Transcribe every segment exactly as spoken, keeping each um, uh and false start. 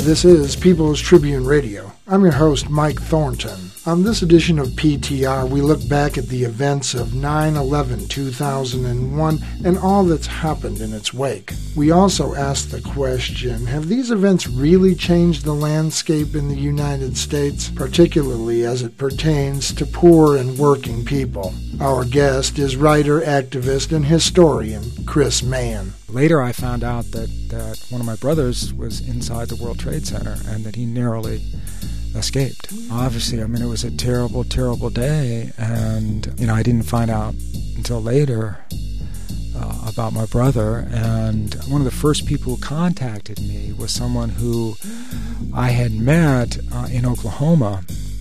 This is People's Tribune Radio. I'm your host, Mike Thornton. On this edition of P T R, we look back at the events of nine eleven two thousand one and all that's happened in its wake. We also ask the question, have these events really changed the landscape in the United States, particularly as it pertains to poor and working people? Our guest is writer, activist, and historian Chris Mann. Later I found out that, that one of my brothers was inside the World Trade Center and that he narrowly escaped. Obviously, I mean, it was a terrible, terrible day, and, you know, I didn't find out until later uh, about my brother, and one of the first people who contacted me was someone who I had met uh, in Oklahoma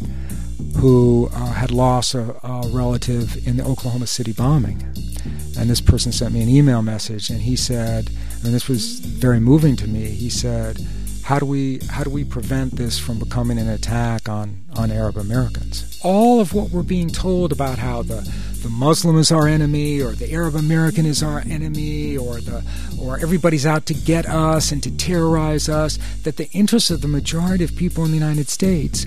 who uh, had lost a, a relative in the Oklahoma City bombing. And this person sent me an email message, and he said, and this was very moving to me, he said, how do we how do we prevent this from becoming an attack on, on Arab Americans? All of what we're being told about how the, the Muslim is our enemy, or the Arab American is our enemy, or the or everybody's out to get us and to terrorize us, that the interests of the majority of people in the United States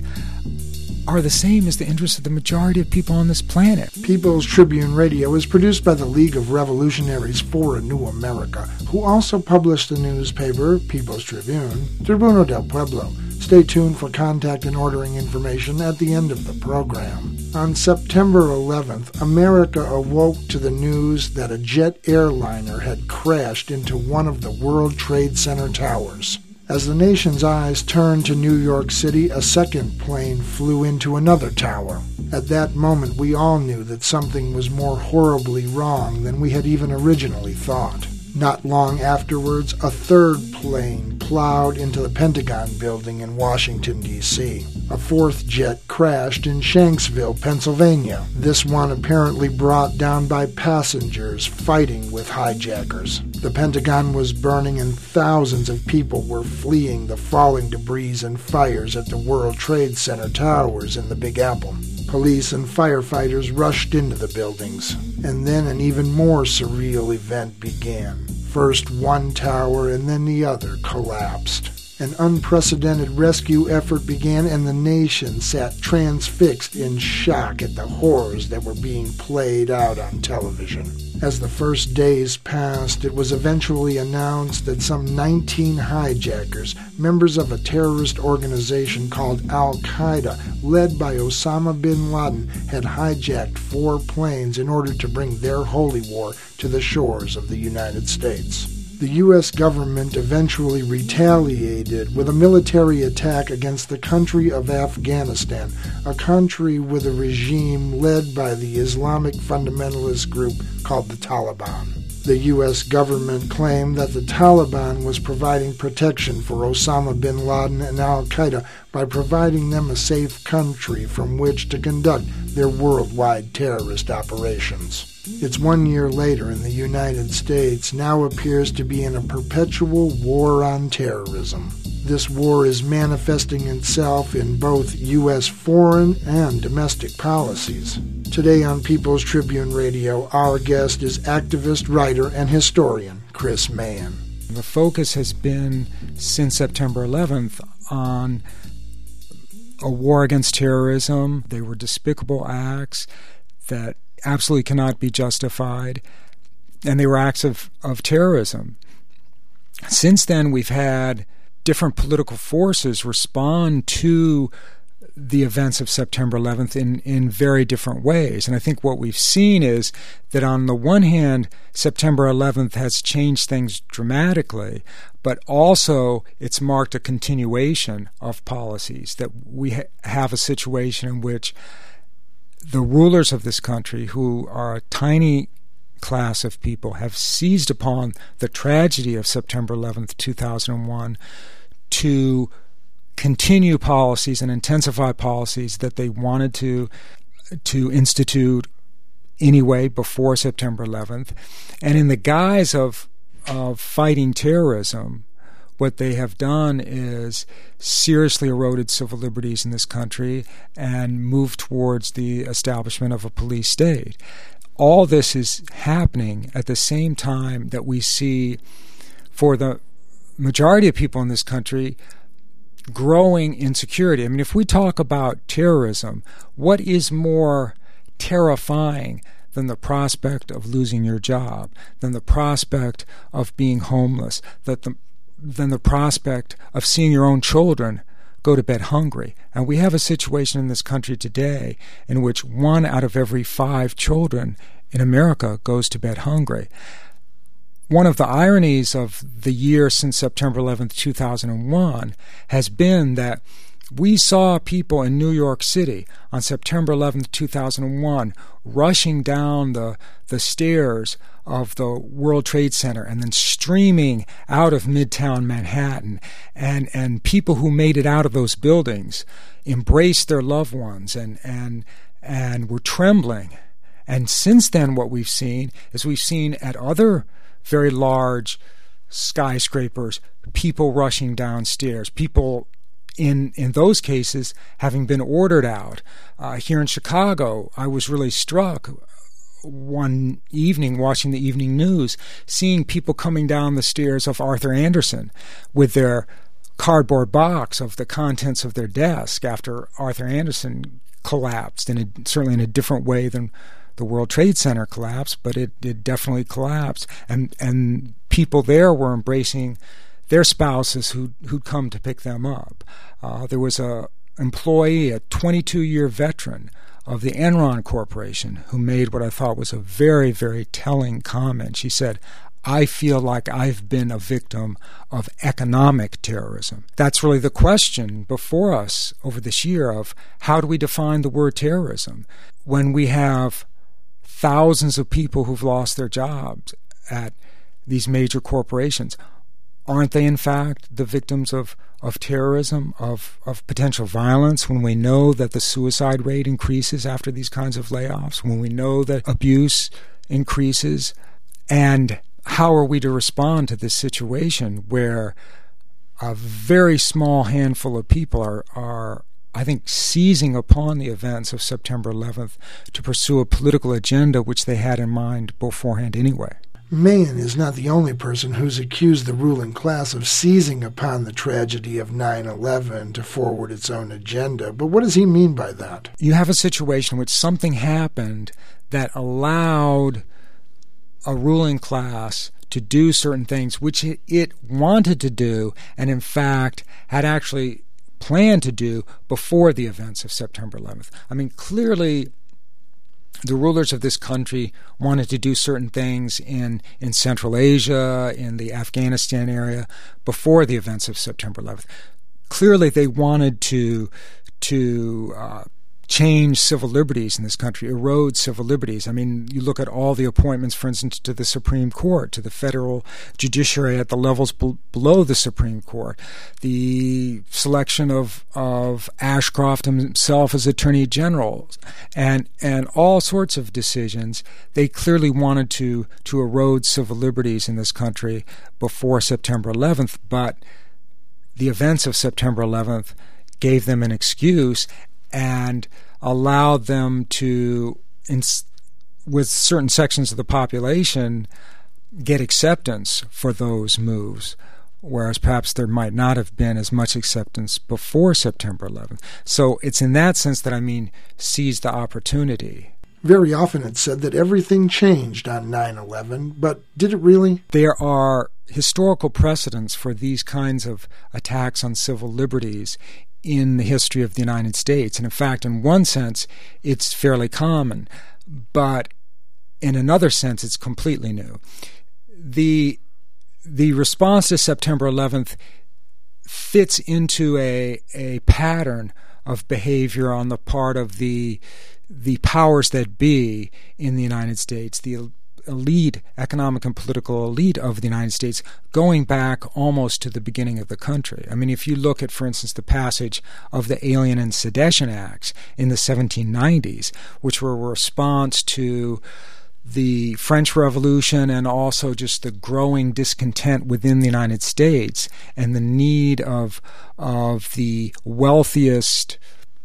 are the same as the interests of the majority of people on this planet. People's Tribune Radio is produced by the League of Revolutionaries for a New America, who also publish the newspaper People's Tribune, Tribuno del Pueblo. Stay tuned for contact and ordering information at the end of the program. On September eleventh, America awoke to the news that a jet airliner had crashed into one of the World Trade Center towers. As the nation's eyes turned to New York City, a second plane flew into another tower. At that moment, we all knew that something was more horribly wrong than we had even originally thought. Not long afterwards, a third plane plowed into the Pentagon building in Washington, D C A fourth jet crashed in Shanksville, Pennsylvania, this one apparently brought down by passengers fighting with hijackers. The Pentagon was burning and thousands of people were fleeing the falling debris and fires at the World Trade Center towers in the Big Apple. Police and firefighters rushed into the buildings, and then an even more surreal event began. First one tower and then the other collapsed. An unprecedented rescue effort began, and the nation sat transfixed in shock at the horrors that were being played out on television. As the first days passed, it was eventually announced that some nineteen hijackers, members of a terrorist organization called Al-Qaeda, led by Osama bin Laden, had hijacked four planes in order to bring their holy war to the shores of the United States. The U S government eventually retaliated with a military attack against the country of Afghanistan, a country with a regime led by the Islamic fundamentalist group called the Taliban. The U S government claimed that the Taliban was providing protection for Osama bin Laden and Al-Qaeda by providing them a safe country from which to conduct their worldwide terrorist operations. It's one year later, and the United States now appears to be in a perpetual war on terrorism. This war is manifesting itself in both U S foreign and domestic policies. Today on People's Tribune Radio, our guest is activist, writer, and historian Chris Mann. The focus has been, since September eleventh, on a war against terrorism. They were despicable acts that absolutely cannot be justified, and they were acts of, of terrorism. Since then, we've had different political forces respond to the events of September eleventh in, in very different ways. And I think what we've seen is that on the one hand, September eleventh has changed things dramatically, but also it's marked a continuation of policies, that we ha- have a situation in which the rulers of this country, who are a tiny class of people, have seized upon the tragedy of September eleventh, two thousand one to continue policies and intensify policies that they wanted to to institute anyway before September eleventh. And in the guise of of fighting terrorism, what they have done is seriously eroded civil liberties in this country and moved towards the establishment of a police state. All this is happening at the same time that we see, for the majority of people in this country, growing insecurity. I mean, if we talk about terrorism, what is more terrifying than the prospect of losing your job, than the prospect of being homeless, that the, than the prospect of seeing your own children go to bed hungry? And we have a situation in this country today in which one out of every five children in America goes to bed hungry. One of the ironies of the year since September eleventh, two thousand one has been that we saw people in New York City on September eleventh, two thousand one rushing down the, the stairs of the World Trade Center and then streaming out of Midtown Manhattan. And, and people who made it out of those buildings embraced their loved ones and, and, and were trembling. And since then, what we've seen is we've seen at other very large skyscrapers people rushing downstairs, people in in those cases having been ordered out. Uh, here in Chicago, I was really struck one evening watching the evening news, seeing people coming down the stairs of Arthur Andersen with their cardboard box of the contents of their desk after Arthur Andersen collapsed, in a, certainly in a different way than the World Trade Center collapsed, but it, it definitely collapsed. And and people there were embracing their spouses who'd, who'd come to pick them up. Uh, there was a employee, a twenty-two-year veteran of the Enron Corporation, who made what I thought was a very, very telling comment. She said, "I feel like I've been a victim of economic terrorism." That's really the question before us over this year of how do we define the word terrorism when we have thousands of people who've lost their jobs at these major corporations. Aren't they, in fact, the victims of, of terrorism, of, of potential violence, when we know that the suicide rate increases after these kinds of layoffs, when we know that abuse increases? And how are we to respond to this situation where a very small handful of people are, are I think, seizing upon the events of September eleventh to pursue a political agenda which they had in mind beforehand anyway? Mahon is not the only person who's accused the ruling class of seizing upon the tragedy of nine eleven to forward its own agenda. But what does he mean by that? You have a situation in which something happened that allowed a ruling class to do certain things which it, it wanted to do and, in fact, had actually planned to do before the events of September eleventh. I mean, clearly the rulers of this country wanted to do certain things in, in Central Asia, in the Afghanistan area, before the events of September eleventh. Clearly they wanted to to uh, change civil liberties in this country, erode civil liberties. I mean, you look at all the appointments, for instance, to the Supreme Court, to the federal judiciary at the levels be- below the Supreme Court, the selection of of Ashcroft himself as Attorney General, and and all sorts of decisions. They clearly wanted to to erode civil liberties in this country before September eleventh, but the events of September eleventh gave them an excuse and allowed them to, in, with certain sections of the population, get acceptance for those moves, whereas perhaps there might not have been as much acceptance before September eleventh. So it's in that sense that I mean seize the opportunity. Very often it's said that everything changed on nine eleven, but did it really? There are historical precedents for these kinds of attacks on civil liberties in the history of the United States. And in fact, in one sense, it's fairly common, but in another sense, it's completely new. The the response to September eleventh fits into a a pattern of behavior on the part of the the powers that be in the United States, the elite, economic and political elite of the United States, going back almost to the beginning of the country. I mean, if you look at, for instance, the passage of the Alien and Sedition Acts in the seventeen nineties, which were a response to the French Revolution and also just the growing discontent within the United States and the need of of the wealthiest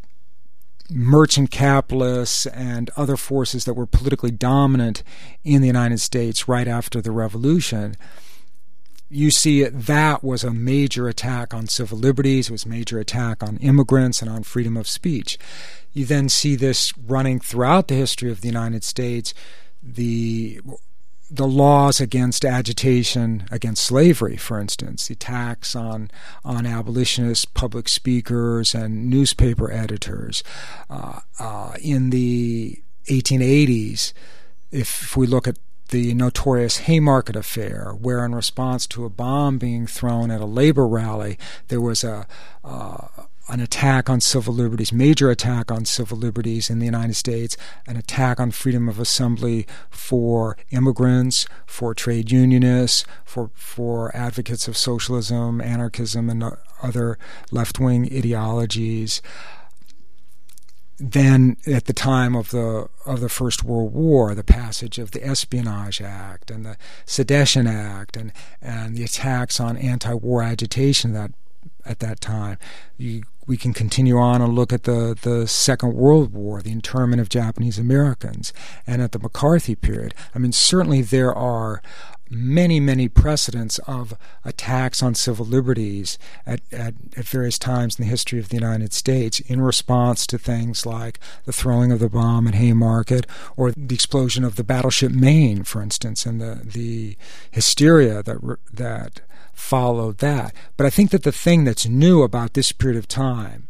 merchant capitalists and other forces that were politically dominant in the United States right after the Revolution. you see it, that was a major attack on civil liberties, it was a major attack on immigrants and on freedom of speech. You then see this running throughout the history of the United States, the the laws against agitation against slavery, for instance, the attacks on on abolitionists, public speakers, and newspaper editors. Uh, uh, in the eighteen eighties, if we look at the notorious Haymarket Affair, where in response to a bomb being thrown at a labor rally, there was a uh, an attack on civil liberties, major attack on civil liberties in the United States, an attack on freedom of assembly for immigrants, for trade unionists, for for advocates of socialism, anarchism, and other left-wing ideologies. Then, at the time of the of the First World War, the passage of the Espionage Act and the Sedition Act and, and the attacks on anti-war agitation that at that time. You, we can continue on and look at the, the Second World War, the internment of Japanese Americans, and at the McCarthy period. I mean, certainly there are many, many precedents of attacks on civil liberties at, at, at various times in the history of the United States in response to things like the throwing of the bomb at Haymarket or the explosion of the battleship Maine, for instance, and the, the hysteria that that followed that. But I think that the thing that's new about this period of time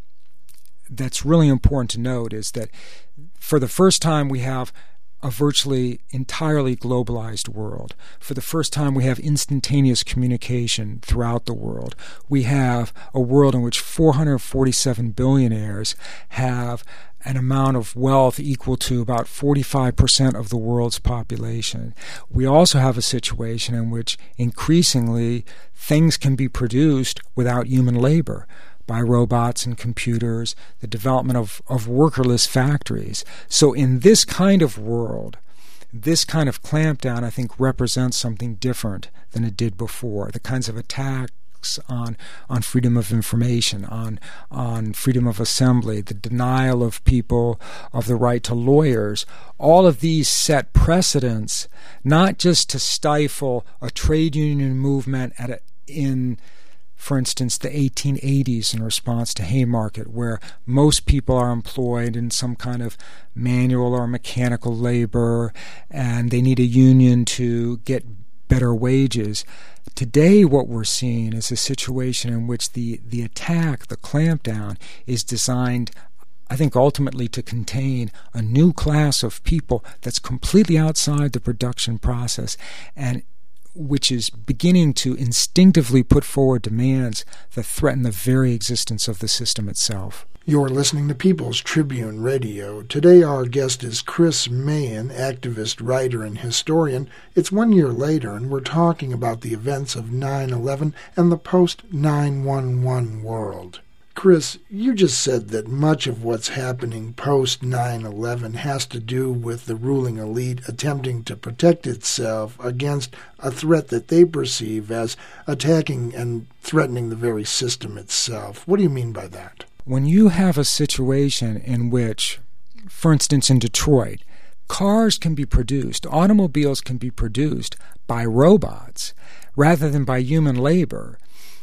that's really important to note is that for the first time we have a virtually entirely globalized world. For the first time, we have instantaneous communication throughout the world. We have a world in which four hundred forty-seven billionaires have an amount of wealth equal to about forty-five percent of the world's population. We also have a situation in which increasingly things can be produced without human labor, by robots and computers, the development of, of workerless factories. So in this kind of world, this kind of clampdown, I think, represents something different than it did before. The kinds of attacks on on freedom of information, on on freedom of assembly, the denial of people of the right to lawyers, all of these set precedents, not just to stifle a trade union movement at a, in for instance, the eighteen eighties in response to Haymarket, where most people are employed in some kind of manual or mechanical labor, and they need a union to get better wages. Today, what we're seeing is a situation in which the, the attack, the clampdown, is designed, I think, ultimately to contain a new class of people that's completely outside the production process, and which is beginning to instinctively put forward demands that threaten the very existence of the system itself. You're listening to People's Tribune Radio. Today our guest is Chris Mahan, activist, writer, and historian. It's one year later, and we're talking about the events of nine eleven and the post nine one one world. Chris, you just said that much of what's happening post nine eleven has to do with the ruling elite attempting to protect itself against a threat that they perceive as attacking and threatening the very system itself. What do you mean by that? When you have a situation in which, for instance, in Detroit, cars can be produced, automobiles can be produced by robots rather than by human labor,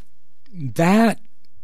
that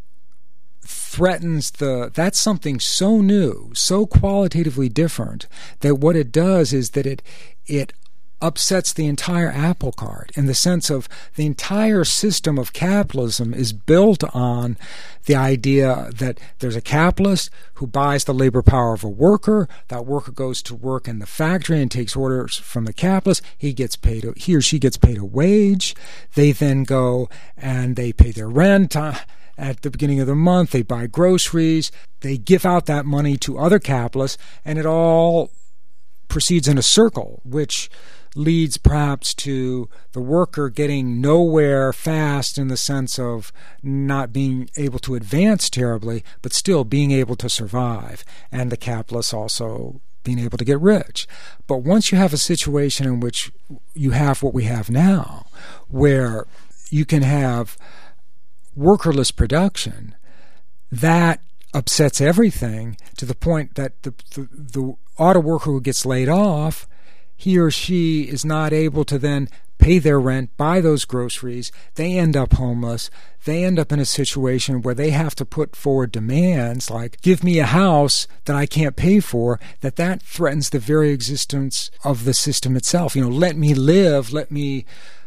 threatens the, that's something so new, so qualitatively different, that what it does is that it it upsets the entire apple cart in the sense of the entire system of capitalism is built on the idea that there's a capitalist who buys the labor power of a worker. That worker goes to work in the factory and takes orders from the capitalist. He gets paid, he or she gets paid a wage. They then go and they pay their rent at the beginning of the month. They buy groceries. They give out that money to other capitalists, and it all proceeds in a circle, which leads perhaps to the worker getting nowhere fast in the sense of not being able to advance terribly, but still being able to survive, and the capitalists also being able to get rich. But once you have a situation in which you have what we have now, where you can have workerless production, that upsets everything to the point that the, the, the auto worker who gets laid off he or she is not able to then pay their rent, buy those groceries, they end up homeless. They end up in a situation where they have to put forward demands like, give me a house that I can't pay for, that that threatens the very existence of the system itself. You know, let me live, let me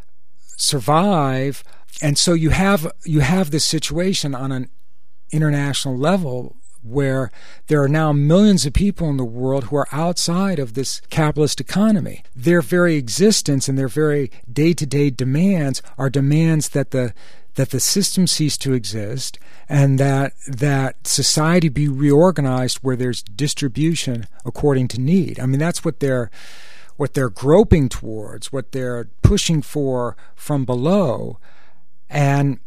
survive. And so you have you have this situation on an international level where there are now millions of people in the world who are outside of this capitalist economy. Their very existence and their very day-to-day demands are demands that the that the system cease to exist and that that society be reorganized where there's distribution according to need. I mean, that's what they're what they're groping towards, what they're pushing for from below, and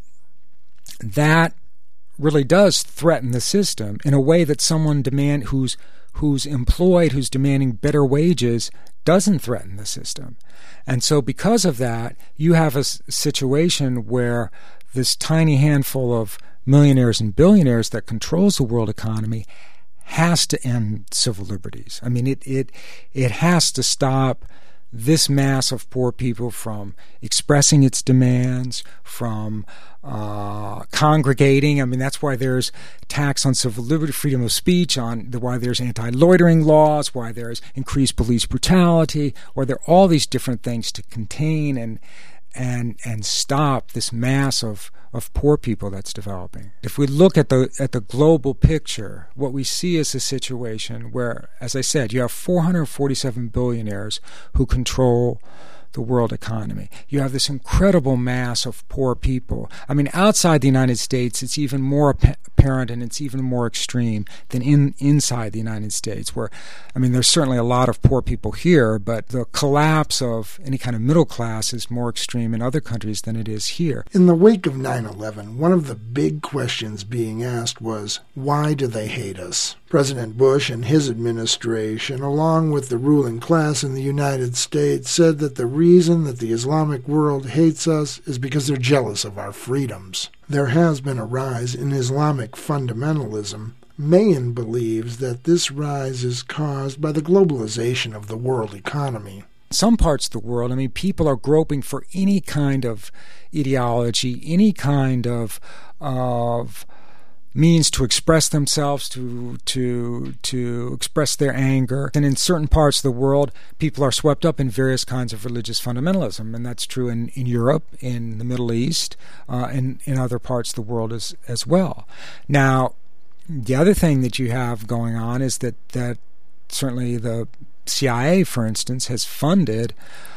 that really does threaten the system in a way that someone demand who's who's employed, who's demanding better wages, doesn't threaten the system. And so because of that, you have a s- situation where this tiny handful of millionaires and billionaires that controls the world economy has to end civil liberties. I mean, it it it has to stop this mass of poor people from expressing its demands, from uh, congregating. I mean, that's why there's attacks on civil liberty, freedom of speech, on the, why there's anti-loitering laws, why there's increased police brutality, why there are all these different things to contain and and and stop this mass of, of poor people that's developing. If we look at the at the global picture, what we see is a situation where, as I said, you have four hundred forty-seven billionaires who control the world economy. You have this incredible mass of poor people. I mean, outside the United States, it's even more apparent and it's even more extreme than in inside the United States, where, I mean, there's certainly a lot of poor people here, but the collapse of any kind of middle class is more extreme in other countries than it is here. In the wake of nine eleven, one of the big questions being asked was, why do they hate us? President Bush and his administration, along with the ruling class in the United States, said that the reason that the Islamic world hates us is because they're jealous of our freedoms. There has been a rise in Islamic fundamentalism. Mahan believes that this rise is caused by the globalization of the world economy. Some parts of the world, I mean, people are groping for any kind of ideology, any kind of of means to express themselves, to to to express their anger. And in certain parts of the world, people are swept up in various kinds of religious fundamentalism, and that's true in, in Europe, in the Middle East, uh, and in other parts of the world as as well. Now, the other thing that you have going on is that that certainly the C I A, for instance, has funded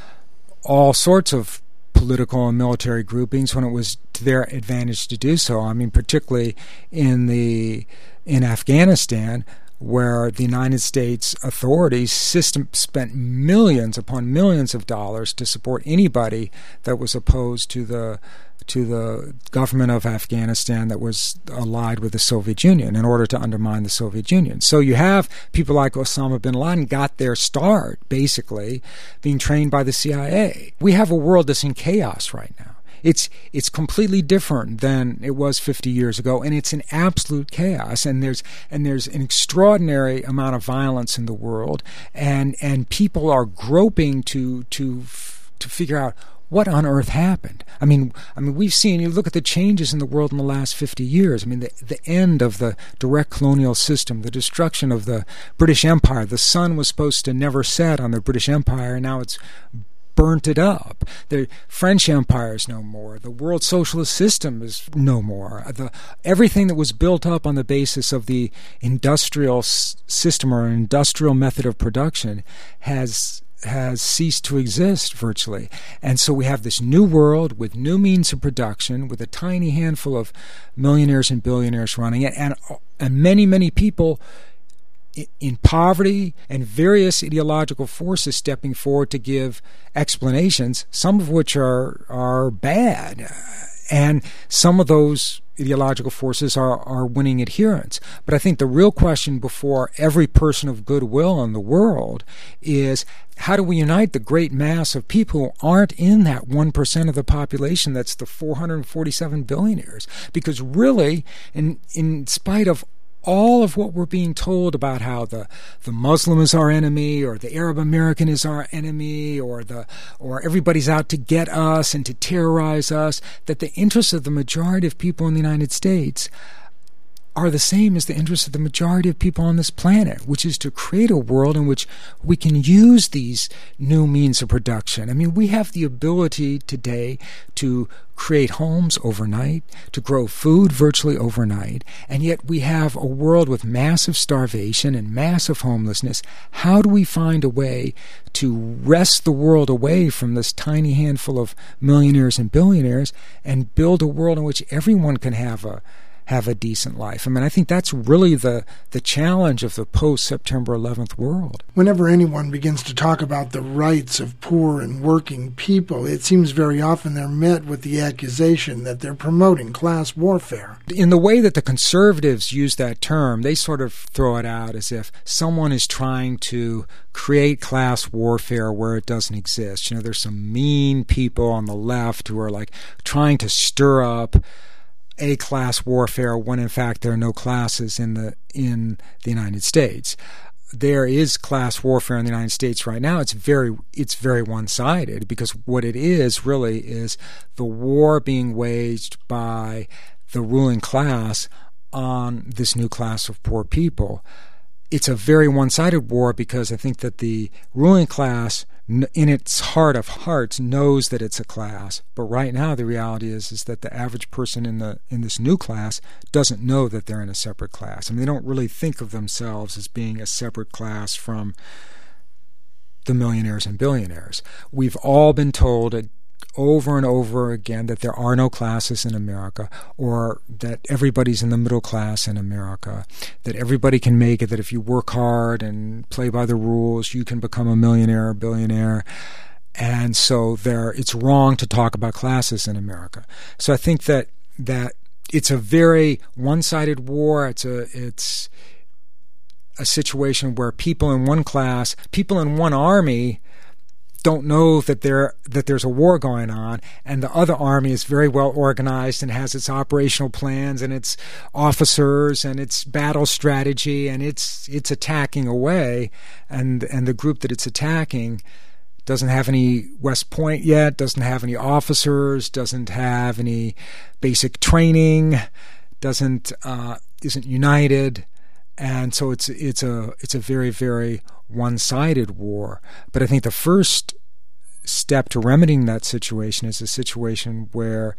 all sorts of political and military groupings when it was to their advantage to do so. I mean, particularly in the in Afghanistan, where the United States authorities system spent millions upon millions of dollars to support anybody that was opposed to the to the government of Afghanistan that was allied with the Soviet Union in order to undermine the Soviet Union. So you have people like Osama bin Laden got their start, basically, being trained by the C I A. We have a world that's in chaos right now. It's it's completely different than it was fifty years ago, and it's an absolute chaos. And there's and there's an extraordinary amount of violence in the world, and and people are groping to to to figure out what on earth happened. I mean, I mean, we've seen. You look at the changes in the world in the last fifty years. I mean, the the end of the direct colonial system, the destruction of the British Empire. The sun was supposed to never set on the British Empire, and now it's burnt it up. The French Empire is no more. The world socialist system is no more. The, everything that was built up on the basis of the industrial s- system or industrial method of production has has ceased to exist virtually. And so we have this new world with new means of production, with a tiny handful of millionaires and billionaires running it, and and many, many people in poverty and various ideological forces stepping forward to give explanations, some of which are are bad. And some of those ideological forces are, are winning adherents. But I think the real question before every person of goodwill in the world is, how do we unite the great mass of people who aren't in that one percent of the population that's the four hundred forty-seven billionaires? Because really, in in spite of all of what we're being told about how the, the Muslim is our enemy, or the Arab American is our enemy, or the or everybody's out to get us and to terrorize us, that the interests of the majority of people in the United States are the same as the interests of the majority of people on this planet, which is to create a world in which we can use these new means of production. I mean, we have the ability today to create homes overnight, to grow food virtually overnight, and yet we have a world with massive starvation and massive homelessness. How do we find a way to wrest the world away from this tiny handful of millionaires and billionaires and build a world in which everyone can have a have a decent life? I mean, I think that's really the, the challenge of the post-September eleventh world. Whenever anyone begins to talk about the rights of poor and working people, it seems very often they're met with the accusation that they're promoting class warfare. In the way that the conservatives use that term, they sort of throw it out as if someone is trying to create class warfare where it doesn't exist. You know, there's some mean people on the left who are like trying to stir up a class warfare when in fact there are no classes in the in the United States. There is class warfare in the United States right now. It's very it's very one-sided, because what it is really is the war being waged by the ruling class on this new class of poor people. It's a very one-sided war because I think that the ruling class, in its heart of hearts, knows that it's a class. But right now, the reality is is that the average person in the in this new class doesn't know that they're in a separate class. I mean, they don't really think of themselves as being a separate class from the millionaires and billionaires. We've all been told over and over again that there are no classes in America, or that everybody's in the middle class in America, that everybody can make it, that if you work hard and play by the rules, you can become a millionaire or billionaire. And so there, it's wrong to talk about classes in America. So I think that that it's a very one-sided war. It's a it's a situation where people in one class, people in one army, don't know that there that there's a war going on, and the other army is very well organized and has its operational plans and its officers and its battle strategy, and it's it's attacking away, and and the group that it's attacking doesn't have any West Point yet, doesn't have any officers, doesn't have any basic training, doesn't uh, isn't united. And so it's it's a it's a very, very one-sided war. But I think the first step to remedying that situation is a situation where,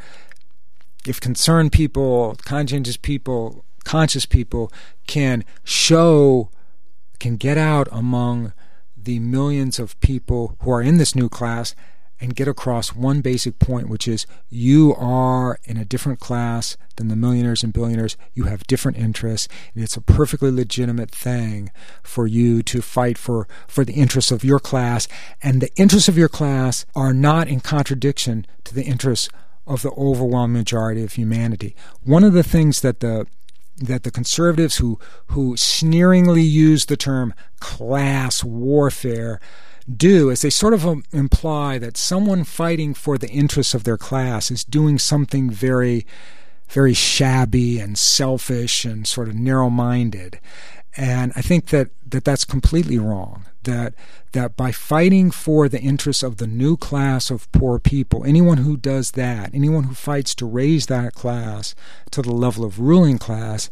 if concerned people, conscientious people, conscious people can show, can get out among the millions of people who are in this new class and get across one basic point, which is you are in a different class than the millionaires and billionaires. You have different interests, and it's a perfectly legitimate thing for you to fight for, for the interests of your class, and the interests of your class are not in contradiction to the interests of the overwhelming majority of humanity. One of the things that the that the conservatives who who sneeringly use the term class warfare do is they sort of imply that someone fighting for the interests of their class is doing something very, very shabby and selfish and sort of narrow-minded. And I think that, that that's completely wrong, that that by fighting for the interests of the new class of poor people, anyone who does that, anyone who fights to raise that class to the level of ruling class,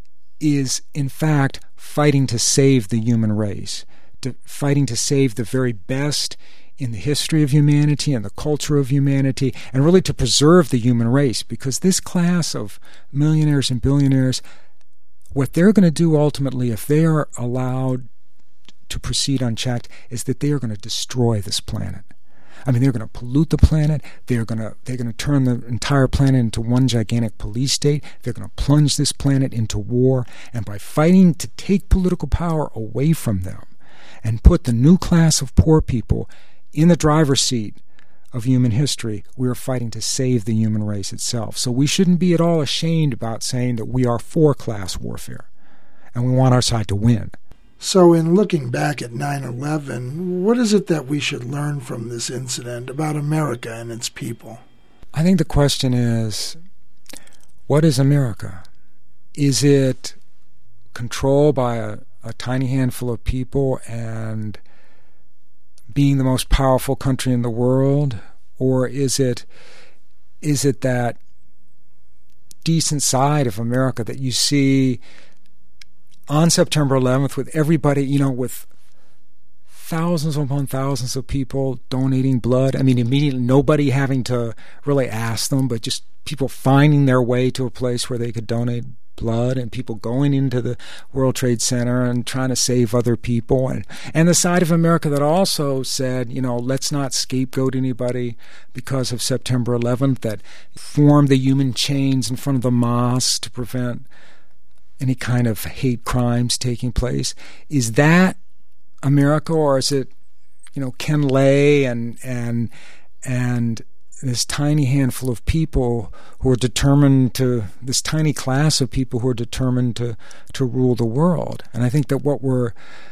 is in fact fighting to save the human race. To fighting to save the very best in the history of humanity and the culture of humanity, and really to preserve the human race, because this class of millionaires and billionaires, what they're going to do ultimately, if they are allowed to proceed unchecked, is that they are going to destroy this planet. I mean, they're going to pollute the planet. They're going to they're going to turn the entire planet into one gigantic police state. They're going to plunge this planet into war, and by fighting to take political power away from them and put the new class of poor people in the driver's seat of human history, we are fighting to save the human race itself. So we shouldn't be at all ashamed about saying that we are for class warfare, and we want our side to win. So in looking back at nine eleven, what is it that we should learn from this incident about America and its people? I think the question is, what is America? Is it control by a, a tiny handful of people and being the most powerful country in the world? Or is it is it that decent side of America that you see on September eleventh with everybody, you know, with thousands upon thousands of people donating blood? I mean, immediately nobody having to really ask them, but just people finding their way to a place where they could donate blood, and people going into the World Trade Center and trying to save other people, and and the side of America that also said, you know, let's not scapegoat anybody because of September eleventh, that formed the human chains in front of the mosques to prevent any kind of hate crimes taking place. Is that America, or is it, you know, Ken Lay and and and this tiny handful of people who are determined to, this tiny class of people who are determined to, to rule the world? And I think that what we're,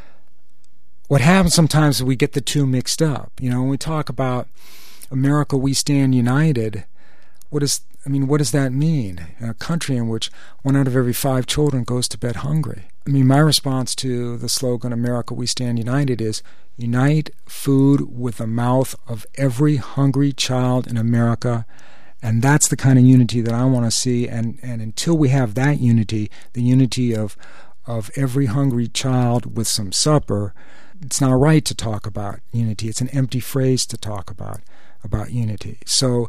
what happens sometimes is we get the two mixed up. You know, when we talk about America, we stand united, what is, I mean, what does that mean in a country in which one out of every five children goes to bed hungry? I mean, my response to the slogan, America, we stand united, is unite food with the mouth of every hungry child in America. And that's the kind of unity that I want to see. And, and until we have that unity, the unity of of every hungry child with some supper, it's not right to talk about unity. It's an empty phrase to talk about, about unity. So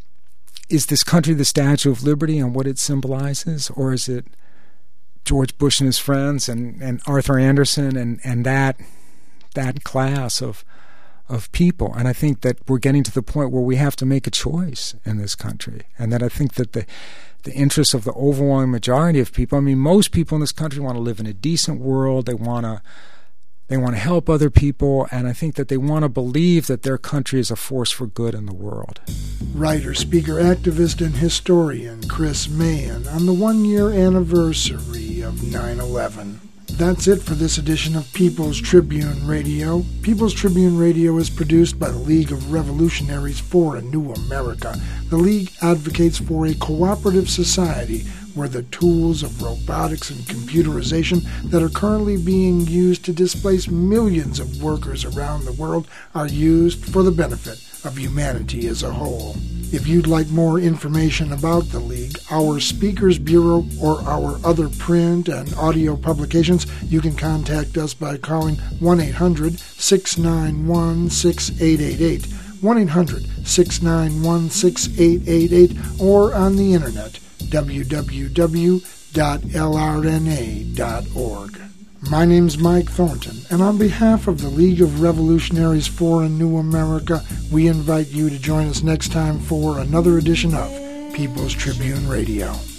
is this country the Statue of Liberty and what it symbolizes? Or is it George Bush and his friends and, and Arthur Anderson and, and that that class of of people? And I think that we're getting to the point where we have to make a choice in this country, and that I think that the the interests of the overwhelming majority of people, I mean, most people in this country want to live in a decent world. They want to they want to help other people, and I think that they want to believe that their country is a force for good in the world. Writer, speaker, activist, and historian Chris Mahon on the one-year anniversary of nine eleven. That's it for this edition of People's Tribune Radio. People's Tribune Radio is produced by the League of Revolutionaries for a New America. The League advocates for a cooperative society where the tools of robotics and computerization that are currently being used to displace millions of workers around the world are used for the benefit of humanity as a whole. If you'd like more information about the League, our Speakers Bureau, or our other print and audio publications, you can contact us by calling one eight hundred six nine one six eight eight eight, one eight hundred six nine one six eight eight eight, or on the internet, w w w dot l r n a dot org. My name's Mike Thornton, and on behalf of the League of Revolutionaries for a New America, we invite you to join us next time for another edition of People's Tribune Radio.